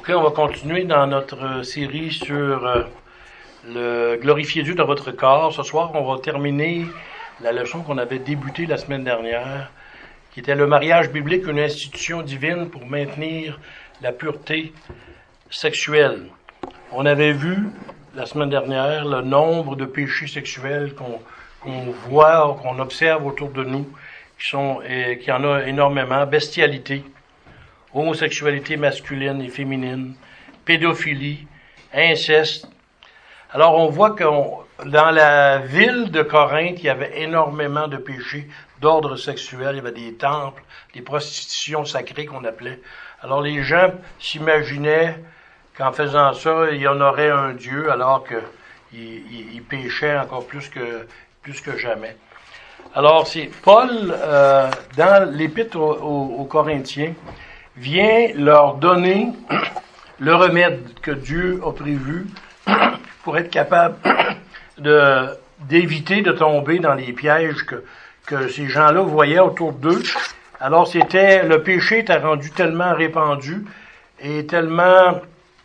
Ok, on va continuer dans notre série sur le glorifier Dieu dans votre corps. Ce soir, on va terminer la leçon qu'on avait débutée la semaine dernière, qui était le mariage biblique, une institution divine pour maintenir la pureté sexuelle. On avait vu la semaine dernière le nombre de péchés sexuels qu'on voit, qu'on observe autour de nous, qui en a énormément. Bestialité, homosexualité masculine et féminine, pédophilie, inceste. Alors on voit que dans la ville de Corinthe, il y avait énormément de péchés d'ordre sexuel. Il y avait des temples, des prostitutions sacrées qu'on appelait. Alors les gens s'imaginaient qu'en faisant ça, il y en aurait un Dieu, alors qu'ils péchaient encore plus que jamais. Alors c'est Paul, dans l'épître aux Corinthiens, vient leur donner le remède que Dieu a prévu pour être capable d'éviter de tomber dans les pièges que ces gens-là voyaient autour d'eux. Alors le péché était rendu tellement répandu et tellement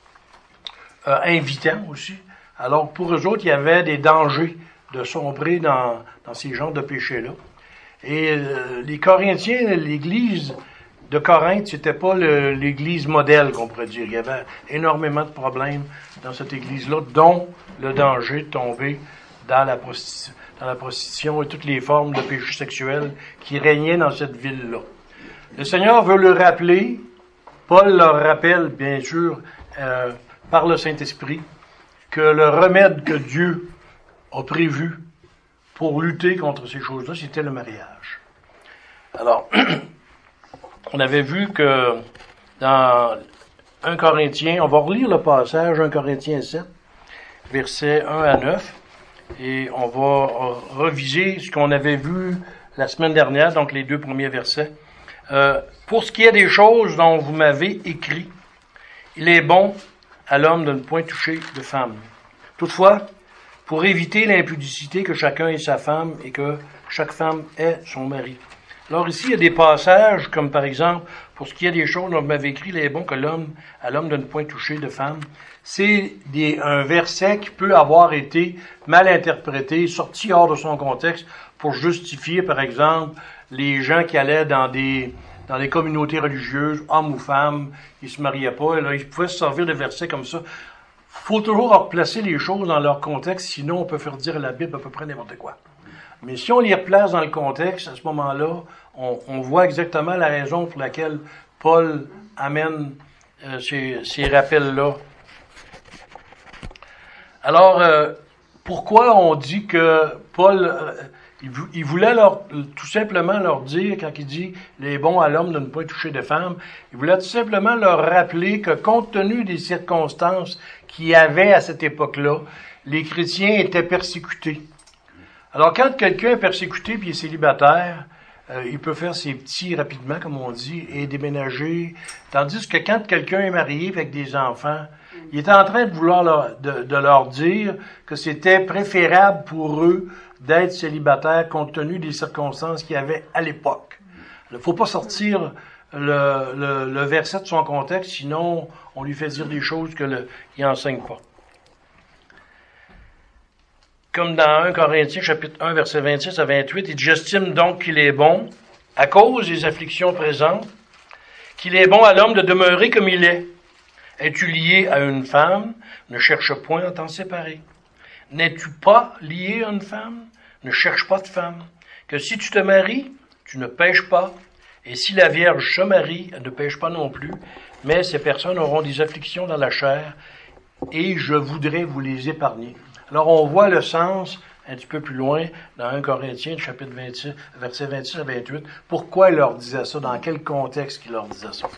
invitant aussi. Alors pour eux autres, il y avait des dangers de sombrer dans ces genres de péchés-là. Et les Corinthiens, l'Église de Corinthe, c'était pas l'église modèle, qu'on pourrait dire. Il y avait énormément de problèmes dans cette église-là, dont le danger de tomber dans la prostitution et toutes les formes de péché sexuel qui régnaient dans cette ville-là. Le Seigneur veut le rappeler. Paul leur rappelle, bien sûr, par le Saint-Esprit, que le remède que Dieu a prévu pour lutter contre ces choses-là, c'était le mariage. Alors, on avait vu que dans 1 Corinthiens, on va relire le passage, 1 Corinthiens 7, versets 1 à 9, et on va reviser ce qu'on avait vu la semaine dernière, donc les 2 premiers versets. Pour ce qui est des choses dont vous m'avez écrit, il est bon à l'homme de ne point toucher de femme. Toutefois, pour éviter l'impudicité, que chacun ait sa femme et que chaque femme ait son mari. Alors ici, il y a des passages, comme par exemple, pour ce qui est des choses dont vous m'avez écrit, il est bon que à l'homme de ne point toucher de femme. C'est un verset qui peut avoir été mal interprété, sorti hors de son contexte, pour justifier, par exemple, les gens qui allaient dans les communautés religieuses, hommes ou femmes, ils se mariaient pas, et là, ils pouvaient se servir de versets comme ça. Faut toujours replacer les choses dans leur contexte, sinon on peut faire dire la Bible à peu près n'importe quoi. Mais si on les replace dans le contexte, à ce moment-là, on voit exactement la raison pour laquelle Paul amène ces rappels-là. Alors, pourquoi on dit que Paul, il voulait tout simplement leur dire, quand il dit « il est bon à l'homme de ne pas toucher de femme », il voulait tout simplement leur rappeler que compte tenu des circonstances qu'il y avait à cette époque-là, les chrétiens étaient persécutés. Alors, quand quelqu'un est persécuté puis est célibataire, il peut faire ses petits rapidement, comme on dit, et déménager. Tandis que quand quelqu'un est marié avec des enfants, il est en train de vouloir de leur dire que c'était préférable pour eux d'être célibataires compte tenu des circonstances qu'il y avait à l'époque. Il ne faut pas sortir le verset de son contexte, sinon on lui fait dire des choses qu'il n'enseigne pas. Comme dans 1 Corinthiens, chapitre 1, versets 26 à 28, il dit « J'estime donc qu'il est bon, à cause des afflictions présentes, qu'il est bon à l'homme de demeurer comme il est. Es-tu lié à une femme? Ne cherche point à t'en séparer. N'es-tu pas lié à une femme? Ne cherche pas de femme. Que si tu te maries, tu ne pêches pas. Et si la Vierge se marie, elle ne pêche pas non plus. Mais ces personnes auront des afflictions dans la chair, et je voudrais vous les épargner. » Alors, on voit le sens un petit peu plus loin dans 1 Corinthiens, chapitre 26, versets 26 à 28. Pourquoi il leur disait ça? Dans quel contexte il leur disait ça?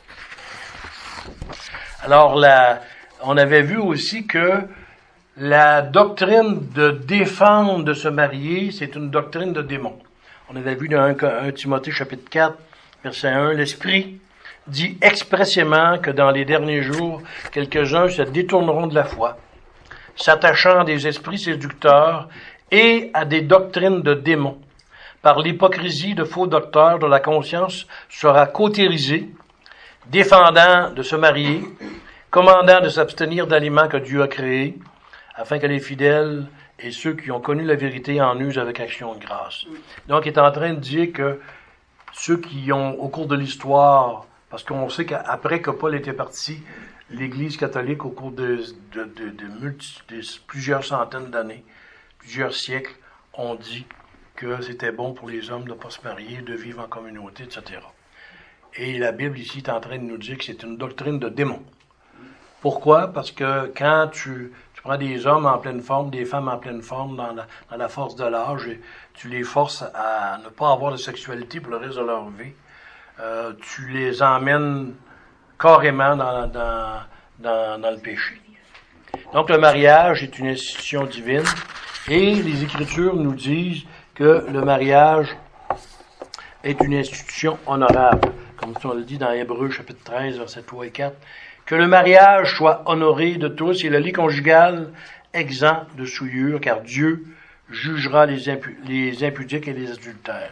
Alors, on avait vu aussi que la doctrine de défendre de se marier, c'est une doctrine de démon. On avait vu dans 1 Timothée, chapitre 4, verset 1, l'Esprit dit expressément que dans les derniers jours, quelques-uns se détourneront de la foi, s'attachant à des esprits séducteurs et à des doctrines de démons. Par l'hypocrisie de faux docteurs, dont la conscience sera cautérisée, défendant de se marier, commandant de s'abstenir d'aliments que Dieu a créés, afin que les fidèles et ceux qui ont connu la vérité en usent avec action de grâce. Donc, il est en train de dire que ceux qui ont, au cours de l'histoire, parce qu'on sait qu'après que Paul était parti, l'Église catholique, au cours de plusieurs centaines d'années, plusieurs siècles, ont dit que c'était bon pour les hommes de ne pas se marier, de vivre en communauté, etc. Et la Bible ici est en train de nous dire que c'est une doctrine de démon. Pourquoi? Parce que quand tu prends des hommes en pleine forme, des femmes en pleine forme, dans la force de l'âge, et tu les forces à ne pas avoir de sexualité pour le reste de leur vie, tu les emmènes carrément dans le péché. Donc le mariage est une institution divine, et les Écritures nous disent que le mariage est une institution honorable, comme on le dit dans Hébreux chapitre 13, versets 3 et 4, que le mariage soit honoré de tous et le lit conjugal exempt de souillure, car Dieu jugera les impudiques et les adultères.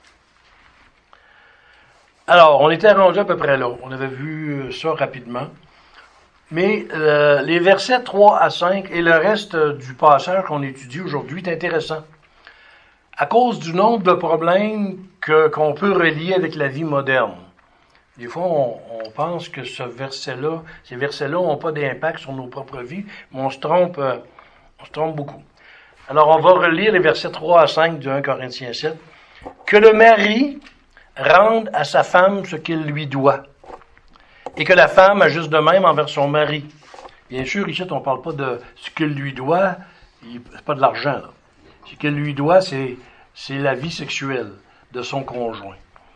Alors, on était rendu à peu près là. On avait vu ça rapidement. Mais les versets 3 à 5 et le reste du passage qu'on étudie aujourd'hui est intéressant. À cause du nombre de problèmes qu'on peut relier avec la vie moderne. Des fois, on pense que ces versets-là n'ont pas d'impact sur nos propres vies, mais on se trompe beaucoup. Alors, on va relire les versets 3 à 5 de 1 Corinthiens 7. Que le mari rende à sa femme ce qu'il lui doit, et que la femme agisse de même envers son mari. Bien sûr, ici, on ne parle pas de ce qu'il lui doit, c'est pas de l'argent, là. Ce qu'il lui doit, c'est la vie sexuelle de son conjoint.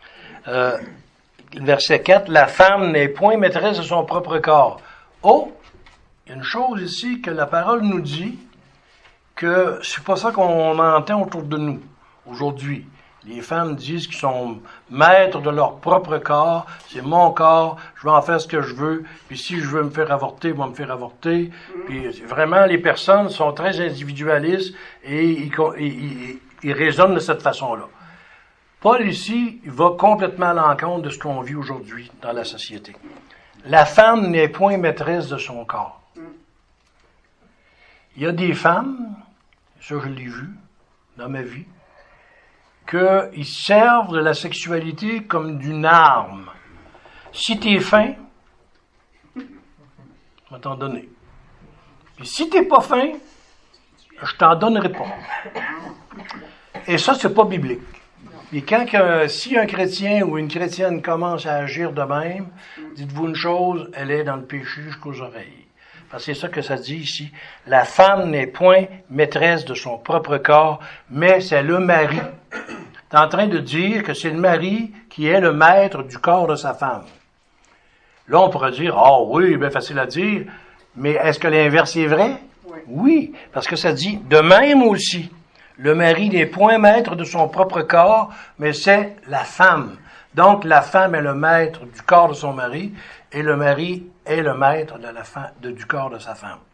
Verset 4, la femme n'est point maîtresse de son propre corps. Oh, il y a une chose ici que la parole nous dit, que c'est pas ça qu'on entend autour de nous aujourd'hui. Les femmes disent qu'ils sont maîtres de leur propre corps, c'est mon corps, je vais en faire ce que je veux, puis si je veux me faire avorter, je vais me faire avorter. Puis vraiment, les personnes sont très individualistes et ils raisonnent de cette façon-là. Paul ici, il va complètement à l'encontre de ce qu'on vit aujourd'hui dans la société. La femme n'est point maîtresse de son corps. Il y a des femmes, ça je l'ai vu dans ma vie, qu'ils servent de la sexualité comme d'une arme. Si t'es fin, je vais t'en donner. Puis si t'es pas fin, je t'en donnerai pas. Et ça, c'est pas biblique. Et si un chrétien ou une chrétienne commence à agir de même, dites-vous une chose, elle est dans le péché jusqu'aux oreilles. Parce que c'est ça que ça dit ici. La femme n'est point maîtresse de son propre corps, mais c'est le mari. Tu es en train de dire que c'est le mari qui est le maître du corps de sa femme. Là, on pourrait dire, oui, bien facile à dire, mais est-ce que l'inverse est vrai? Oui, parce que ça dit, de même aussi, le mari n'est point maître de son propre corps, mais c'est la femme. Donc, la femme est le maître du corps de son mari, et le mari est le maître du corps de sa femme.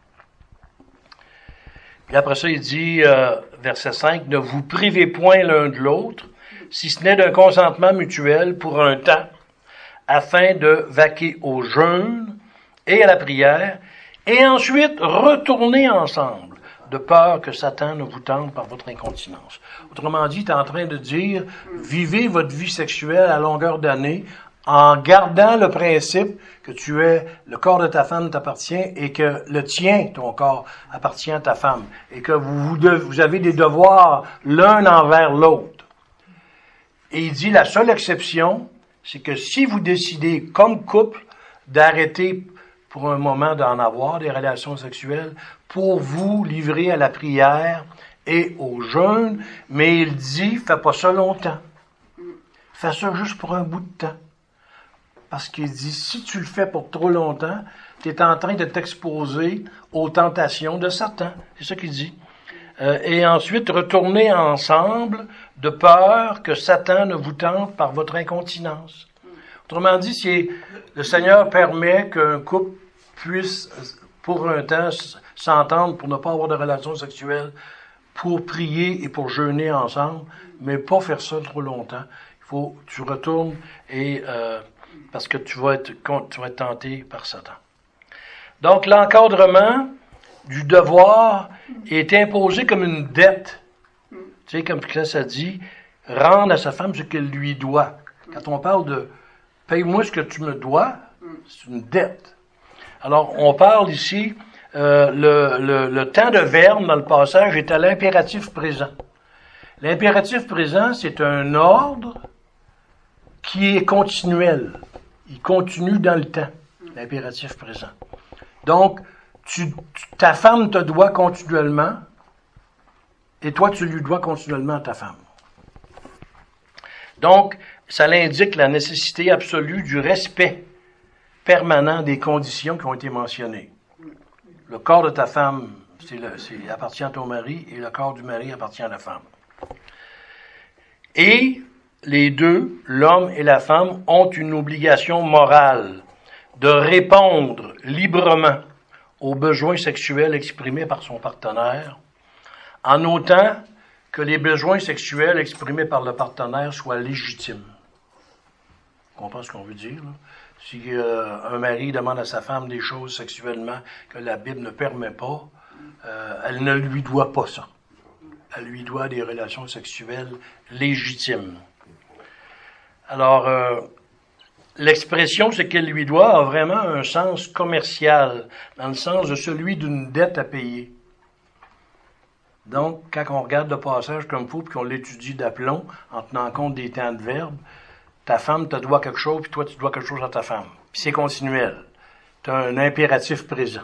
Puis après ça, il dit, verset 5, « Ne vous privez point l'un de l'autre, si ce n'est d'un consentement mutuel pour un temps, afin de vaquer au jeûne et à la prière, et ensuite retourner ensemble, de peur que Satan ne vous tente par votre incontinence. » Autrement dit, il est en train de dire, vivez votre vie sexuelle à longueur d'année en gardant le principe que le corps de ta femme t'appartient et que le tien, ton corps, appartient à ta femme et que vous avez des devoirs l'un envers l'autre. Et il dit, la seule exception, c'est que si vous décidez comme couple d'arrêter pour un moment d'en avoir des relations sexuelles pour vous livrer à la prière et au jeûne, mais il dit, fais pas ça longtemps. Fais ça juste pour un bout de temps. Parce qu'il dit, si tu le fais pour trop longtemps, tu es en train de t'exposer aux tentations de Satan. C'est ça qu'il dit. Et ensuite, retournez ensemble de peur que Satan ne vous tente par votre incontinence. Autrement dit, si le Seigneur permet qu'un couple puisse, pour un temps, s'entendre pour ne pas avoir de relations sexuelles, pour prier et pour jeûner ensemble, mais pas faire ça trop longtemps. Il faut que tu retournes parce que tu vas être tenté par Satan. Donc, l'encadrement du devoir est imposé comme une dette. Tu sais, comme ça dit, rendre à sa femme ce qu'elle lui doit. Quand on parle de « paye-moi ce que tu me dois », c'est une dette. Alors, on parle ici, le temps de verbe dans le passage est à l'impératif présent. L'impératif présent, c'est un ordre qui est continuel. Il continue dans le temps, l'impératif présent. Donc, ta femme te doit continuellement, et toi, tu lui dois continuellement à ta femme. Donc, ça indique la nécessité absolue du respect permanent des conditions qui ont été mentionnées. Le corps de ta femme appartient à ton mari, et le corps du mari appartient à la femme. Et les deux, l'homme et la femme, ont une obligation morale de répondre librement aux besoins sexuels exprimés par son partenaire, en autant que les besoins sexuels exprimés par le partenaire soient légitimes. On comprend ce qu'on veut dire, là? Si un mari demande à sa femme des choses sexuellement que la Bible ne permet pas, elle ne lui doit pas ça. Elle lui doit des relations sexuelles légitimes. Alors, l'expression « ce qu'elle lui doit » a vraiment un sens commercial, dans le sens de celui d'une dette à payer. Donc, quand on regarde le passage comme il faut, puis qu'on l'étudie d'aplomb, en tenant compte des temps de verbe, ta femme te doit quelque chose, puis toi, tu dois quelque chose à ta femme. Puis c'est continuel. Tu as un impératif présent.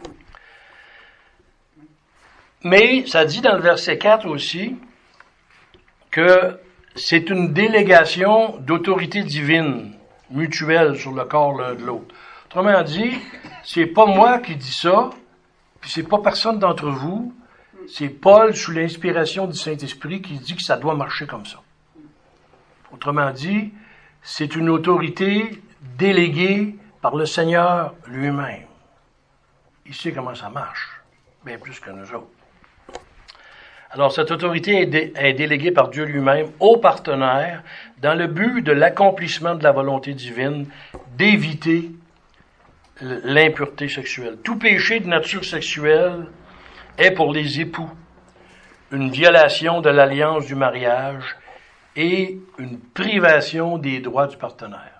Mais ça dit dans le verset 4 aussi que c'est une délégation d'autorité divine mutuelle sur le corps l'un de l'autre. Autrement dit, c'est pas moi qui dis ça, puis c'est pas personne d'entre vous, c'est Paul, sous l'inspiration du Saint-Esprit, qui dit que ça doit marcher comme ça. Autrement dit, c'est une autorité déléguée par le Seigneur lui-même. Il sait comment ça marche, bien plus que nous autres. Alors, cette autorité est déléguée par Dieu lui-même aux partenaires dans le but de l'accomplissement de la volonté divine, d'éviter l'impureté sexuelle. Tout péché de nature sexuelle est pour les époux une violation de l'alliance du mariage et une privation des droits du partenaire.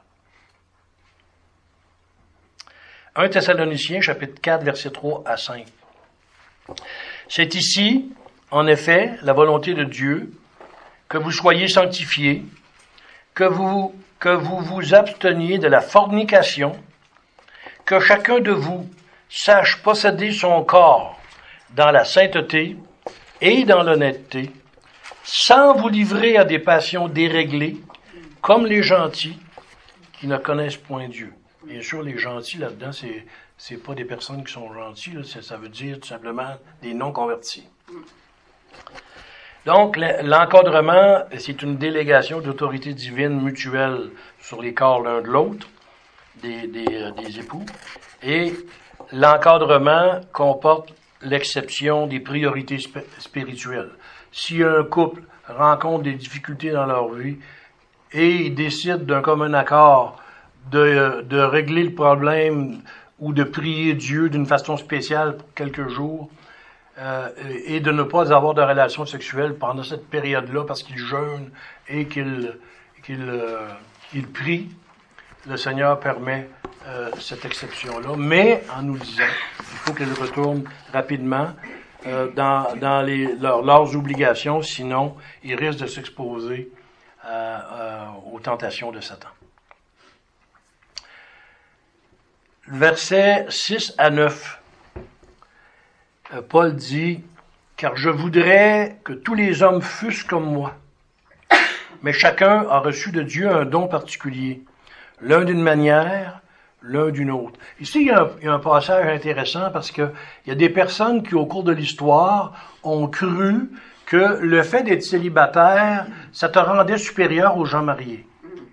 1 Thessaloniciens, chapitre 4, versets 3 à 5. C'est ici, en effet, la volonté de Dieu, que vous soyez sanctifiés, que vous vous absteniez de la fornication, que chacun de vous sache posséder son corps dans la sainteté et dans l'honnêteté, sans vous livrer à des passions déréglées, comme les gentils qui ne connaissent point Dieu. Bien sûr, les gentils, là-dedans, c'est pas des personnes qui sont gentilles, là, ça veut dire tout simplement des non-convertis. Donc, l'encadrement, c'est une délégation d'autorité divine mutuelle sur les corps l'un de l'autre, des époux, et l'encadrement comporte l'exception des priorités spirituelles. Si un couple rencontre des difficultés dans leur vie et ils décident d'un commun accord de régler le problème ou de prier Dieu d'une façon spéciale pour quelques jours et de ne pas avoir de relations sexuelles pendant cette période-là parce qu'ils jeûnent et qu'ils prient, le Seigneur permet cette exception-là, mais en nous disant qu'il faut qu'elle retourne rapidement dans leurs obligations, sinon ils risquent de s'exposer aux tentations de Satan. Versets 6 à 9, Paul dit « Car je voudrais que tous les hommes fussent comme moi, mais chacun a reçu de Dieu un don particulier, l'un d'une manière, l'un d'une autre. » Ici, il y a un passage intéressant parce que il y a des personnes qui, au cours de l'histoire, ont cru que le fait d'être célibataire, ça te rendait supérieur aux gens mariés.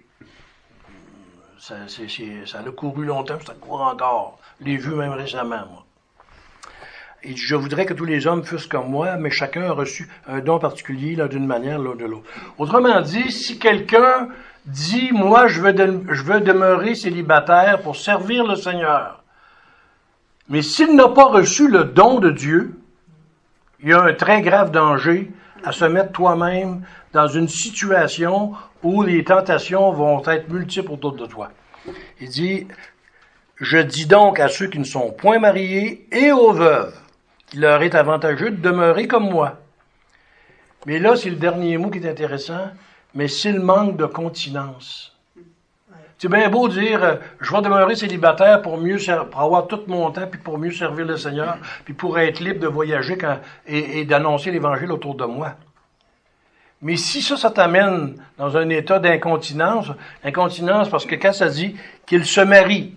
Ça a couru longtemps, ça court encore. Je l'ai vu même récemment, moi. Et je voudrais que tous les hommes fussent comme moi, mais chacun a reçu un don particulier, l'un d'une manière, l'un de l'autre. Autrement dit, si quelqu'un dit, moi, je veux demeurer célibataire pour servir le Seigneur, Mais s'il n'a pas reçu le don de Dieu, il y a un très grave danger à se mettre toi-même dans une situation où les tentations vont être multiples autour de toi. Il dit, je dis donc à ceux qui ne sont point mariés et aux veuves, qu'il leur est avantageux de demeurer comme moi. Mais là, c'est le dernier mot qui est intéressant, mais s'il manque de continence. C'est bien beau dire, je vais demeurer célibataire pour avoir tout mon temps, puis pour mieux servir le Seigneur, puis pour être libre de voyager et d'annoncer l'Évangile autour de moi. Mais si ça t'amène dans un état d'incontinence parce que quand ça dit qu'il se marie,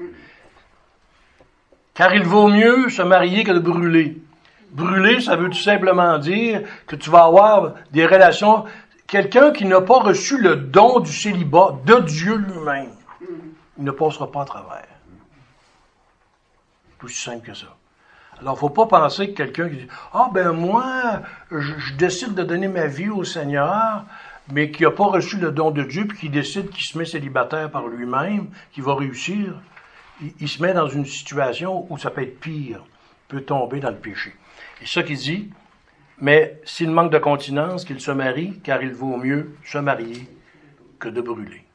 car il vaut mieux se marier que de brûler. Brûler, ça veut tout simplement dire que tu vas avoir des relations. Quelqu'un qui n'a pas reçu le don du célibat de Dieu lui-même, il ne passera pas à travers. C'est aussi simple que ça. Alors, il ne faut pas penser que quelqu'un qui dit « Ah, ben moi, je décide de donner ma vie au Seigneur », mais qui n'a pas reçu le don de Dieu, puis qui décide qu'il se met célibataire par lui-même, qu'il va réussir, il se met dans une situation où ça peut être pire, il peut tomber dans le péché. Et ça qu'il dit, mais s'il manque de continence, qu'il se marie, car il vaut mieux se marier que de brûler.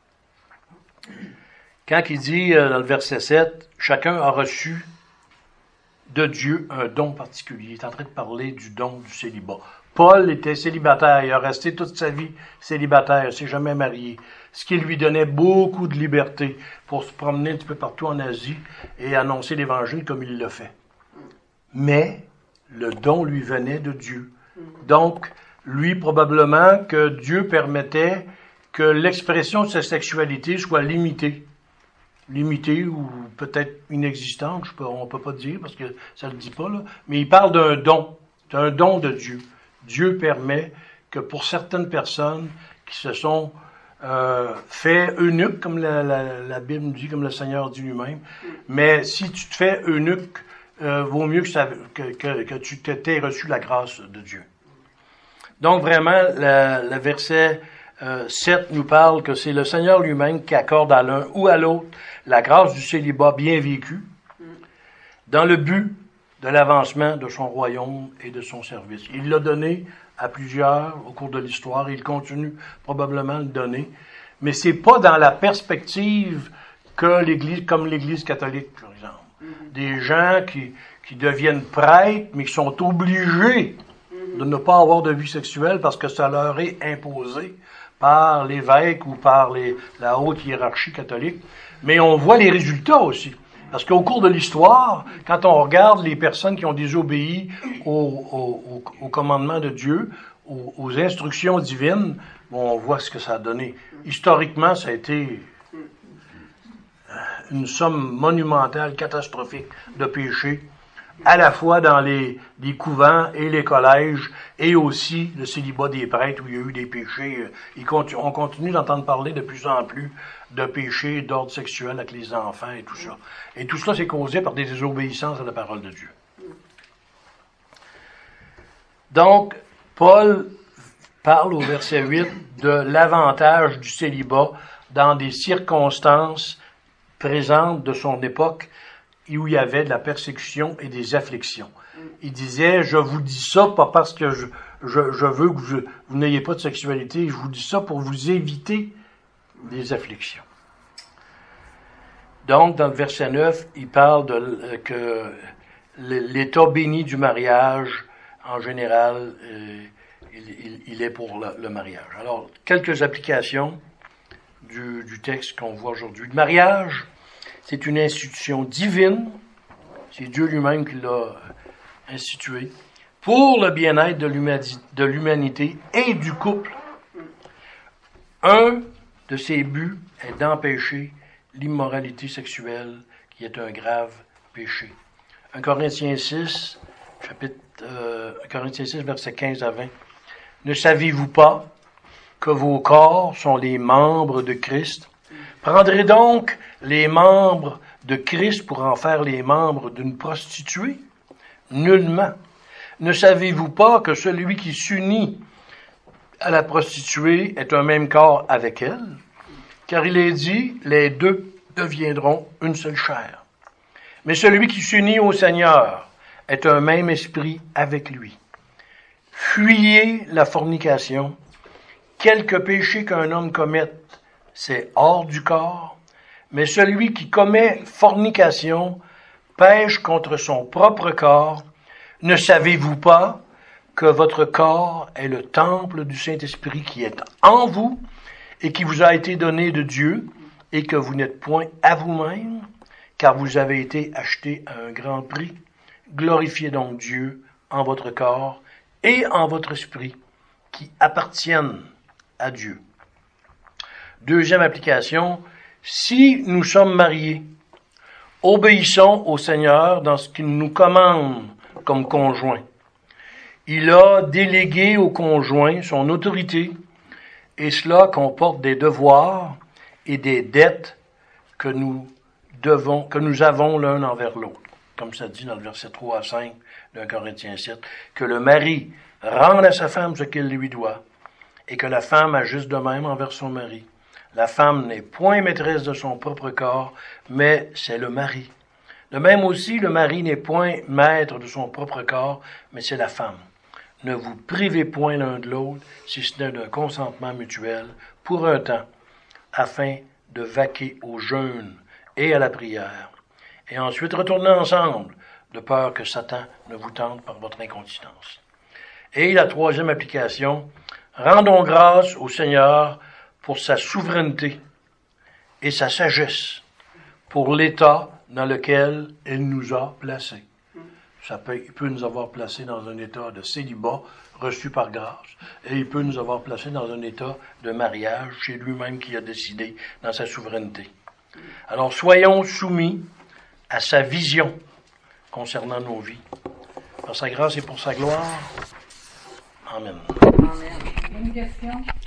Quand il dit dans le verset 7, chacun a reçu de Dieu un don particulier. Il est en train de parler du don du célibat. Paul était célibataire, il a resté toute sa vie célibataire, il ne s'est jamais marié, ce qui lui donnait beaucoup de liberté pour se promener un petit peu partout en Asie et annoncer l'Évangile comme il le fait. Mais le don lui venait de Dieu. Donc, lui, probablement que Dieu permettait que l'expression de sa sexualité soit limitée. Limitée ou peut-être inexistante, on ne peut pas dire parce que ça ne le dit pas, là. Mais il parle d'un don. C'est un don de Dieu. Dieu permet que pour certaines personnes qui se sont fait eunuques, comme la Bible nous dit, comme le Seigneur dit lui-même, mais si tu te fais eunuque, vaut mieux que tu t'aies reçu la grâce de Dieu. Donc vraiment, le verset 7 nous parle que c'est le Seigneur lui-même qui accorde à l'un ou à l'autre la grâce du célibat bien vécu dans le but de l'avancement de son royaume et de son service. Il l'a donné à plusieurs au cours de l'histoire et il continue probablement à le donner, mais c'est pas dans la perspective que l'Église, comme l'Église catholique, par exemple. Des gens qui deviennent prêtres, mais qui sont obligés de ne pas avoir de vie sexuelle parce que ça leur est imposé par l'évêque ou par la haute hiérarchie catholique. Mais on voit les résultats aussi. Parce qu'au cours de l'histoire, quand on regarde les personnes qui ont désobéi au commandement de Dieu, aux instructions divines, bon, on voit ce que ça a donné. Historiquement, ça a été une somme monumentale, catastrophique de péchés, à la fois dans les couvents et les collèges, et aussi le célibat des prêtres où il y a eu des péchés. On continue d'entendre parler de plus en plus de péchés d'ordre sexuel avec les enfants et tout ça. Et tout cela, c'est causé par des désobéissances à la parole de Dieu. Donc, Paul parle au verset 8 de l'avantage du célibat dans des circonstances présentes de son époque où il y avait de la persécution et des afflictions. Il disait, je vous dis ça pas parce que je veux que vous n'ayez pas de sexualité, je vous dis ça pour vous éviter des afflictions. Donc, dans le verset 9, il parle que l'état béni du mariage, en général, il est pour le mariage. Alors, quelques applications du texte qu'on voit aujourd'hui. Le mariage, c'est une institution divine, c'est Dieu lui-même qui l'a institué, pour le bien-être de l'humanité et du couple. Un de ses buts est d'empêcher l'immoralité sexuelle, qui est un grave péché. 1 Corinthiens 6, versets 15 à 20. Ne savez-vous pas que vos corps sont les membres de Christ? Prendrez donc les membres de Christ pour en faire les membres d'une prostituée? Nullement. Ne savez-vous pas que celui qui s'unit à la prostituée est un même corps avec elle? Car il est dit, les deux deviendront une seule chair. Mais celui qui s'unit au Seigneur est un même esprit avec lui. Fuyez la fornication. Quelque péché qu'un homme commette, c'est hors du corps, mais celui qui commet fornication pêche contre son propre corps. Ne savez-vous pas que votre corps est le temple du Saint-Esprit qui est en vous et qui vous a été donné de Dieu et que vous n'êtes point à vous-même, car vous avez été achetés à un grand prix? Glorifiez donc Dieu en votre corps et en votre esprit qui appartiennent à Dieu. Deuxième application, si nous sommes mariés, obéissons au Seigneur dans ce qu'il nous commande comme conjoints. Il a délégué au conjoint son autorité et cela comporte des devoirs et des dettes que nous avons l'un envers l'autre. Comme ça dit dans le verset 3 à 5 d'un Corinthiens 7, que le mari rende à sa femme ce qu'elle lui doit et que la femme agisse de même envers son mari. La femme n'est point maîtresse de son propre corps, mais c'est le mari. De même aussi, le mari n'est point maître de son propre corps, mais c'est la femme. Ne vous privez point l'un de l'autre, si ce n'est d'un consentement mutuel, pour un temps, afin de vaquer au jeûne et à la prière, et ensuite retourner ensemble, de peur que Satan ne vous tente par votre incontinence. Et la troisième application, rendons grâce au Seigneur pour sa souveraineté et sa sagesse, pour l'état dans lequel il nous a placés. Il peut nous avoir placés dans un état de célibat reçu par grâce, et il peut nous avoir placés dans un état de mariage, c'est lui-même qui a décidé dans sa souveraineté. Alors soyons soumis à sa vision concernant nos vies. Par sa grâce et pour sa gloire. Amen. Amen. Une question.